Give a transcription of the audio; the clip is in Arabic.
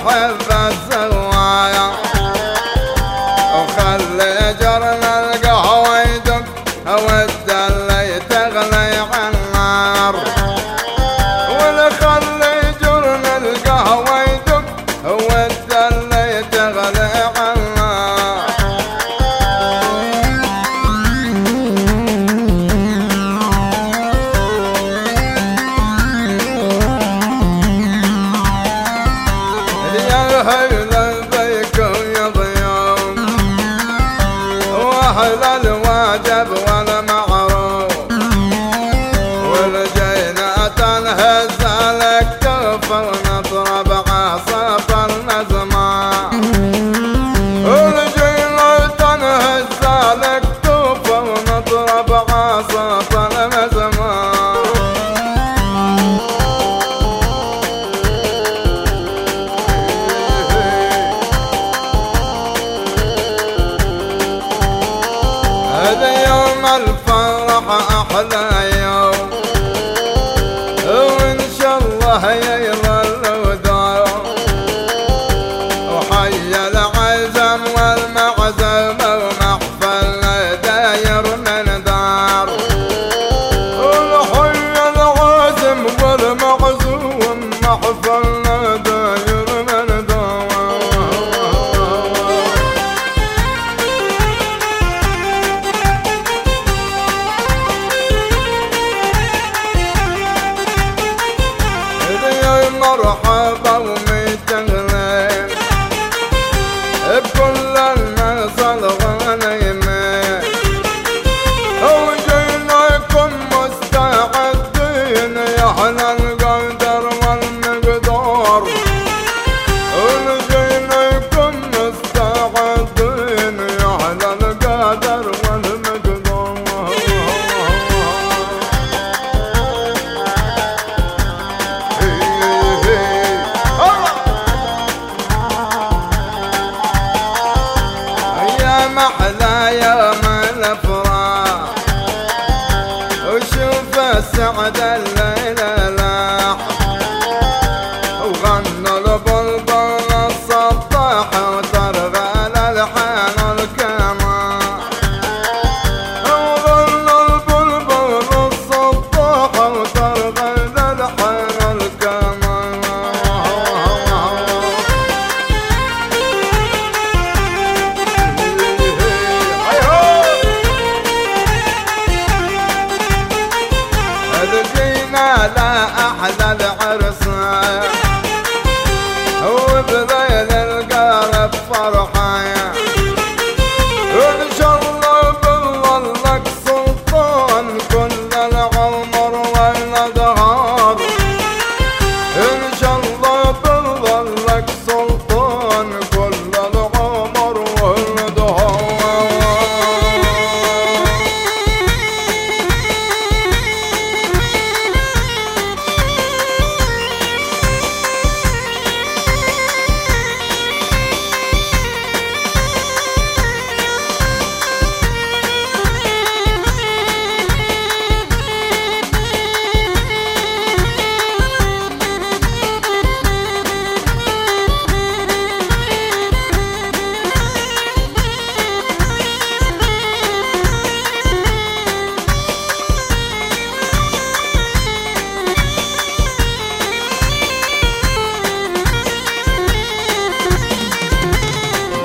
نحب السوايا وخلي جرنا القهوة يدق والدلة تغلي عالنار ونخلي جرنا القهوة يدق والدلة تغلي عالنار يا هلا بيكم يا ضيوف واهل الواجب والمعروف والجينا تنهز الكتف ونضرب عصف النزمة والجينا تنهز الكتف ونضرب عصف النزمة هذا يوم الفرح أحلى يوم وإن شاء الله